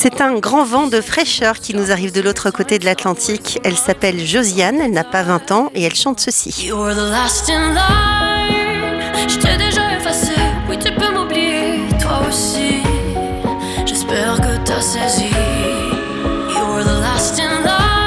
C'est un grand vent de fraîcheur qui nous arrive de l'autre côté de l'Atlantique. Elle s'appelle Josiane, elle n'a pas 20 ans et elle chante ceci. You were the last in line. Je t'ai déjà effacé, oui tu peux m'oublier, toi aussi. J'espère que t'as saisi. You were the last in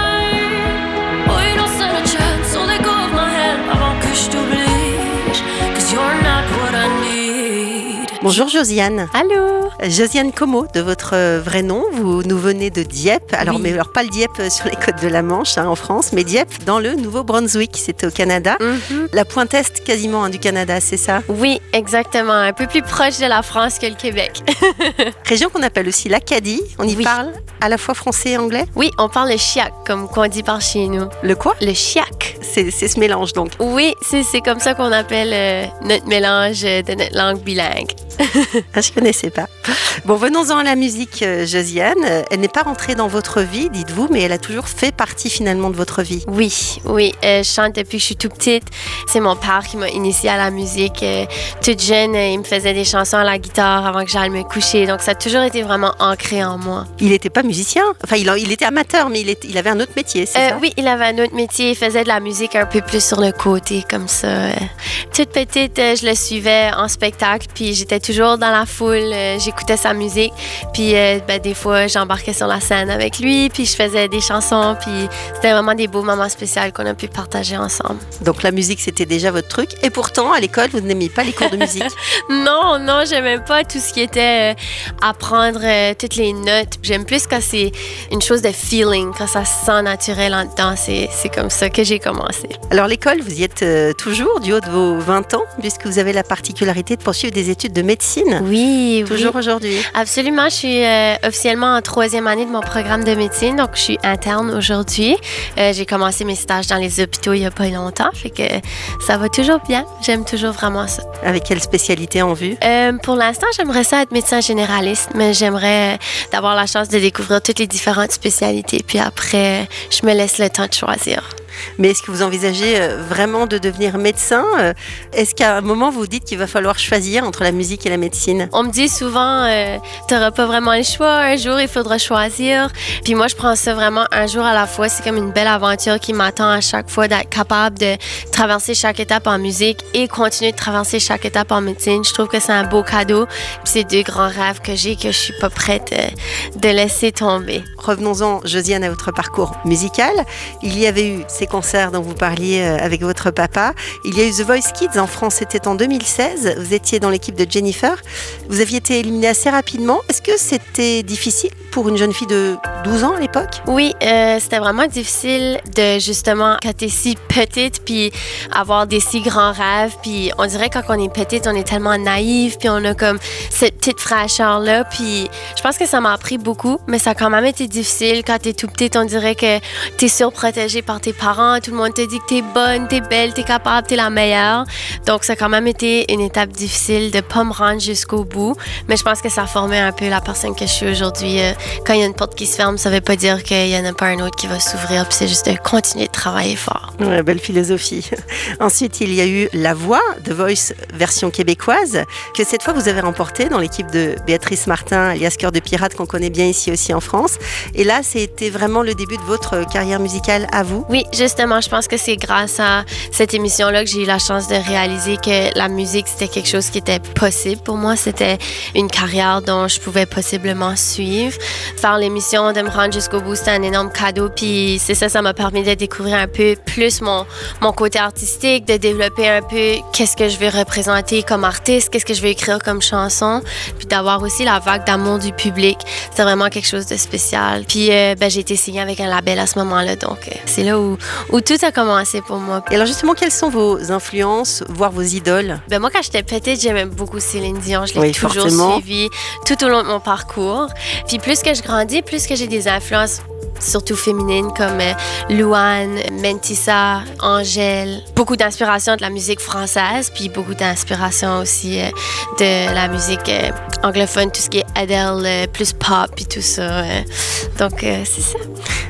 line. Oh, you don't stand a chance, so let go of my hand avant que je t'oublie. 'Cause you're not what I need. Bonjour Josiane. Allô. Josiane Como, de votre vrai nom, vous nous venez de Dieppe, alors, Oui. mais alors pas le Dieppe sur les côtes de la Manche en France, mais Dieppe dans le Nouveau-Brunswick, c'était au Canada. La pointe est quasiment du Canada, c'est ça? Oui, exactement. Un peu plus proche de la France que le Québec. Région qu'on appelle aussi l'Acadie, on y Oui. parle à la fois français et anglais? Oui, on parle le chiac, comme qu'on dit par chez nous. Le quoi? Le chiac. C'est ce mélange donc. Oui, c'est comme ça qu'on appelle notre mélange de notre langue bilingue. Ah, je connaissais pas. Bon, venons-en à la musique, Josiane. Elle n'est pas rentrée dans votre vie, dites-vous, mais elle a toujours fait partie finalement de votre vie. Oui, je chante depuis que je suis toute petite. C'est mon père qui m'a initiée à la musique. Toute jeune, il me faisait des chansons à la guitare avant que j'aille me coucher. Donc, ça a toujours été vraiment ancré en moi. Il n'était pas musicien, enfin il était amateur, mais il avait un autre métier, c'est ça? Oui, il avait un autre métier. Il faisait de la musique un peu plus sur le côté, comme ça. Toute petite, je le suivais en spectacle, puis j'étais toujours dans la foule. J'écoutais sa musique, puis des fois, j'embarquais sur la scène avec lui, puis je faisais des chansons, puis c'était vraiment des beaux moments spéciaux qu'on a pu partager ensemble. Donc la musique, c'était déjà votre truc, et pourtant, à l'école, vous n'aimiez pas les cours de musique? Non, j'aimais pas tout ce qui était apprendre toutes les notes. J'aime plus quand c'est une chose de feeling, quand ça se sent naturel en dedans. C'est comme ça que j'ai commencé. Alors l'école, vous y êtes toujours, du haut de vos 20 ans, puisque vous avez la particularité de poursuivre des études de médecine. Oui. Toujours aujourd'hui. Absolument. Je suis officiellement en 3e année de mon programme de médecine, donc je suis interne aujourd'hui. J'ai commencé mes stages dans les hôpitaux il n'y a pas longtemps, fait que ça va toujours bien. J'aime toujours vraiment ça. Avec quelle spécialité en vue? Pour l'instant, j'aimerais ça être médecin généraliste, mais j'aimerais d'avoir la chance de découvrir toutes les différentes spécialités, puis après, je me laisse le temps de choisir. Mais est-ce que vous envisagez vraiment de devenir médecin? Est-ce qu'à un moment, vous vous dites qu'il va falloir choisir entre la musique et la médecine? On me dit souvent, t'auras pas vraiment le choix. Un jour, il faudra choisir. Puis moi, je prends ça vraiment un jour à la fois. C'est comme une belle aventure qui m'attend à chaque fois d'être capable de traverser chaque étape en musique et continuer de traverser chaque étape en médecine. Je trouve que c'est un beau cadeau. Puis c'est 2 grands rêves que j'ai que je suis pas prête de laisser tomber. Revenons-en, Josiane, à votre parcours musical. Il y avait eu ces concerts dont vous parliez avec votre papa. Il y a eu The Voice Kids en France, c'était en 2016. Vous étiez dans l'équipe de Jennifer. Vous aviez été éliminée assez rapidement. Est-ce que c'était difficile pour une jeune fille de 12 ans à l'époque? Oui, c'était vraiment difficile de justement, quand t'es si petite, puis avoir des si grands rêves. Puis on dirait quand on est petite, on est tellement naïve, puis on a comme cette petite fraîcheur-là. Puis je pense que ça m'a appris beaucoup, mais ça a quand même été difficile. Quand t'es tout petite, on dirait que t'es surprotégée par tes parents. Tout le monde te dit que t'es bonne, t'es belle, t'es capable, t'es la meilleure. Donc ça a quand même été une étape difficile de pas me rendre jusqu'au bout. Mais je pense que ça a formé un peu la personne que je suis aujourd'hui. Quand il y a une porte qui se ferme, ça veut pas dire qu'il y en a pas un autre qui va s'ouvrir. Puis c'est juste de continuer de travailler fort. Ouais, belle philosophie. Ensuite, il y a eu La Voix, The Voice version québécoise, que cette fois vous avez remporté dans l'équipe de Béatrice Martin, alias Cœur de Pirate, qu'on connaît bien ici aussi en France. Et là, c'était vraiment le début de votre carrière musicale à vous? Oui, justement, je pense que c'est grâce à cette émission-là que j'ai eu la chance de réaliser que la musique, c'était quelque chose qui était possible pour moi. C'était une carrière dont je pouvais possiblement suivre. Faire l'émission, de me rendre jusqu'au bout, c'était un énorme cadeau. Puis c'est ça m'a permis de découvrir un peu plus mon côté artistique, de développer un peu qu'est-ce que je veux représenter comme artiste, qu'est-ce que je veux écrire comme chanson, puis d'avoir aussi la vague d'amour du public. C'était vraiment quelque chose de spécial. Puis j'ai été signée avec un label à ce moment-là, donc c'est là où tout a commencé pour moi. Et alors justement, quelles sont vos influences, voire vos idoles? Moi, quand j'étais petite, j'aimais beaucoup Céline Dion. Je l'ai toujours forcément suivie tout au long de mon parcours. Puis plus que je grandis, plus que j'ai des influences surtout féminines comme Louane, Mentissa, Angèle. Beaucoup d'inspiration de la musique française, puis beaucoup d'inspiration aussi de la musique anglophone, tout ce qui est Adele, plus pop et tout ça. Donc, c'est ça.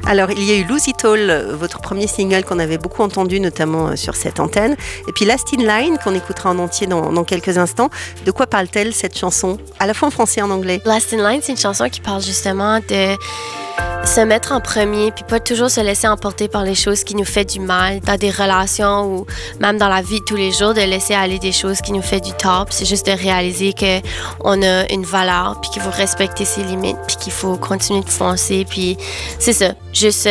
Alors, il y a eu Lose It All, votre premier single qu'on avait beaucoup entendu, notamment sur cette antenne. Et puis Last in Line, qu'on écoutera en entier dans quelques instants. De quoi parle-t-elle, cette chanson, à la fois en français et en anglais? Last in Line, c'est une chanson qui parle justement de se mettre en premier, puis pas toujours se laisser emporter par les choses qui nous font du mal dans des relations ou même dans la vie de tous les jours, de laisser aller des choses qui nous font du tort. C'est juste de réaliser qu'on a une valeur, puis qu'il faut respecter ses limites, puis qu'il faut continuer de foncer. Puis c'est ça, juste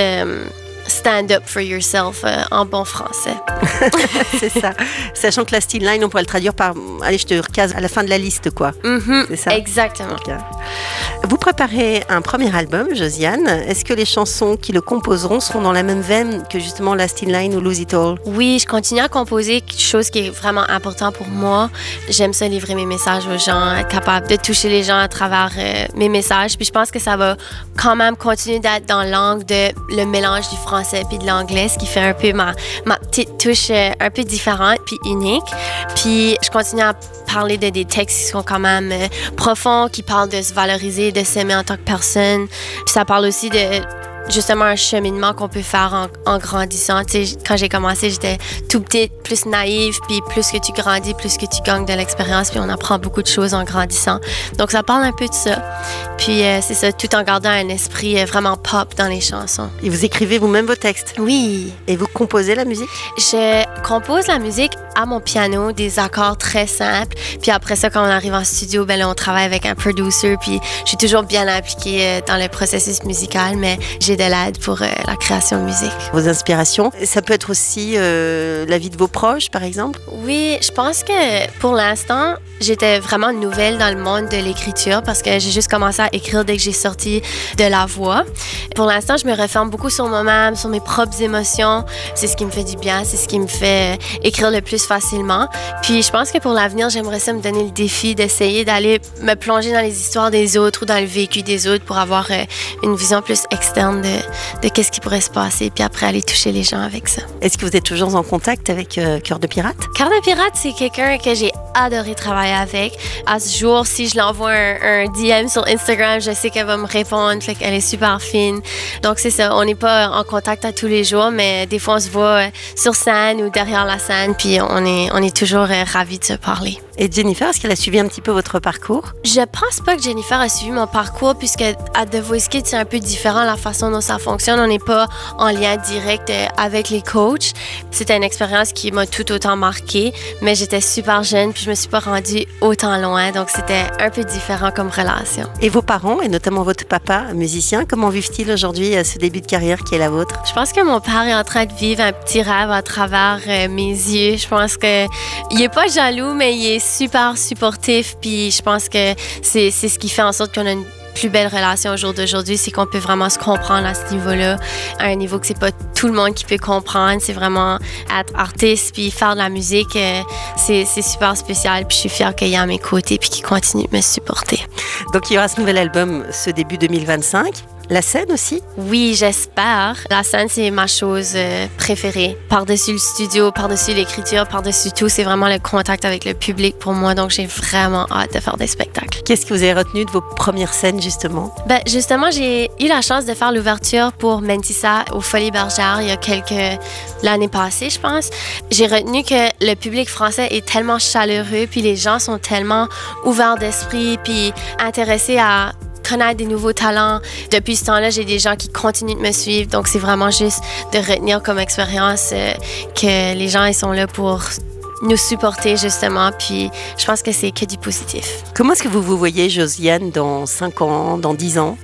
stand up for yourself en bon français. C'est ça. Sachant que la Last in Line, on pourrait le traduire par « Allez, je te recase à la fin de la liste, quoi ». C'est ça? Exactement. Okay. Vous préparez un premier album, Josiane. Est-ce que les chansons qui le composeront seront dans la même veine que justement Last in Line ou Lose It All? Oui, je continue à composer quelque chose qui est vraiment important pour moi. J'aime ça livrer mes messages aux gens, être capable de toucher les gens à travers mes messages. Puis je pense que ça va quand même continuer d'être dans l'angle de le mélange du français puis de l'anglais, ce qui fait un peu ma petite touche un peu différente puis unique. Puis je continue à parler de des textes qui sont quand même profonds, qui parlent de se valoriser, de s'aimer en tant que personne. Puis ça parle aussi de justement un cheminement qu'on peut faire en grandissant. Tu sais, quand j'ai commencé, j'étais tout petite, plus naïve, puis plus que tu grandis, plus que tu gagnes de l'expérience, puis on apprend beaucoup de choses en grandissant. Donc ça parle un peu de ça. Puis c'est ça, tout en gardant un esprit vraiment pop dans les chansons. Et vous écrivez vous-même vos textes? Oui. Et vous composez la musique? Je compose la musique à mon piano, des accords très simples. Puis après ça, quand on arrive en studio, ben là, on travaille avec un producer. Puis je suis toujours bien impliquée dans le processus musical, mais j'ai de l'aide pour la création de musique. Vos inspirations, ça peut être aussi la vie de vos proches, par exemple? Oui, je pense que pour l'instant, j'étais vraiment nouvelle dans le monde de l'écriture parce que j'ai juste commencé à écrire dès que j'ai sorti de la voix. Pour l'instant, je me referme beaucoup sur moi-même, sur mes propres émotions. C'est ce qui me fait du bien, c'est ce qui me fait écrire le plus facilement. Puis je pense que pour l'avenir, j'aimerais ça me donner le défi d'essayer d'aller me plonger dans les histoires des autres ou dans le vécu des autres pour avoir une vision plus externe de qu'est-ce qui pourrait se passer, puis après aller toucher les gens avec ça. Est-ce que vous êtes toujours en contact avec Cœur de Pirate? Cœur de Pirate, c'est quelqu'un que j'ai adoré travailler avec. À ce jour, si je l'envoie un DM sur Instagram, je sais qu'elle va me répondre, fait qu'elle est super fine. Donc c'est ça, on n'est pas en contact à tous les jours, mais des fois on se voit sur scène ou derrière la scène, puis on est toujours ravis de se parler. Et Jennifer, est-ce qu'elle a suivi un petit peu votre parcours? Je pense pas que Jennifer a suivi mon parcours puisque à The Voice Kids, c'est un peu différent la façon dont ça fonctionne. On n'est pas en lien direct avec les coachs. C'était une expérience qui m'a tout autant marquée, mais j'étais super jeune puis je me suis pas rendue autant loin. Donc, c'était un peu différent comme relation. Et vos parents, et notamment votre papa, musicien, comment vivent-ils aujourd'hui ce début de carrière qui est la vôtre? Je pense que mon père est en train de vivre un petit rêve à travers mes yeux. Je pense qu'il est pas jaloux, mais il est super supportif, puis je pense que c'est ce qui fait en sorte qu'on a une plus belle relation au jour d'aujourd'hui, c'est qu'on peut vraiment se comprendre à ce niveau-là, à un niveau que c'est pas tout le monde qui peut comprendre. C'est vraiment être artiste puis faire de la musique, c'est super spécial, puis je suis fière qu'il est à mes côtés puis qu'il continue de me supporter. Donc il y aura ce nouvel album ce début 2025. La scène aussi? Oui, j'espère. La scène, c'est ma chose préférée. Par-dessus le studio, par-dessus l'écriture, par-dessus tout, c'est vraiment le contact avec le public pour moi. Donc, j'ai vraiment hâte de faire des spectacles. Qu'est-ce que vous avez retenu de vos premières scènes, justement? Justement, j'ai eu la chance de faire l'ouverture pour Mentissa au Folies Bergère il y a l'année passée, je pense. J'ai retenu que le public français est tellement chaleureux, puis les gens sont tellement ouverts d'esprit, puis intéressés à connaître des nouveaux talents. Depuis ce temps-là, j'ai des gens qui continuent de me suivre. Donc, c'est vraiment juste de retenir comme expérience que les gens, ils sont là pour nous supporter, justement. Puis, je pense que c'est que du positif. Comment est-ce que vous voyez, Josiane, dans 5 ans, dans 10 ans?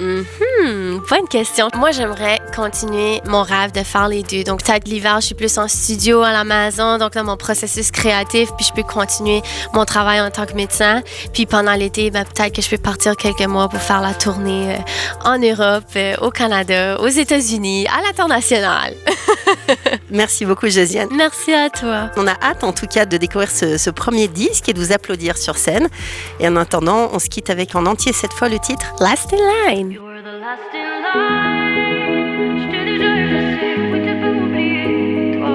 Bonne question. Moi, j'aimerais continuer mon rêve de faire les deux. Donc, peut-être l'hiver, je suis plus en studio à la maison, donc dans mon processus créatif, puis je peux continuer mon travail en tant que médecin. Puis pendant l'été, peut-être que je peux partir quelques mois pour faire la tournée en Europe, au Canada, aux États-Unis, à l'international. Merci beaucoup, Josiane. Merci à toi. On a hâte, en tout cas, de découvrir ce premier disque et de vous applaudir sur scène. Et en attendant, on se quitte avec en entier cette fois le titre Last in Line. Last in line, je t'ai déjà effacé, oui tu peux m'oublier, toi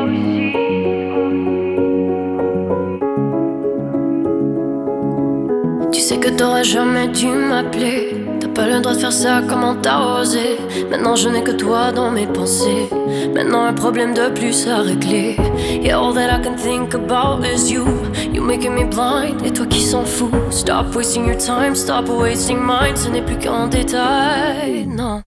aussi. Tu sais que t'aurais jamais dû m'appeler, t'as pas le droit de faire ça, comment t'as osé? Maintenant je n'ai que toi dans mes pensées. Maintenant un problème de plus à régler. Yeah, all that I can think about is you. You making me blind, et toi qui s'en fout. Stop wasting your time, stop wasting mine. Ce n'est plus qu'en détail, non.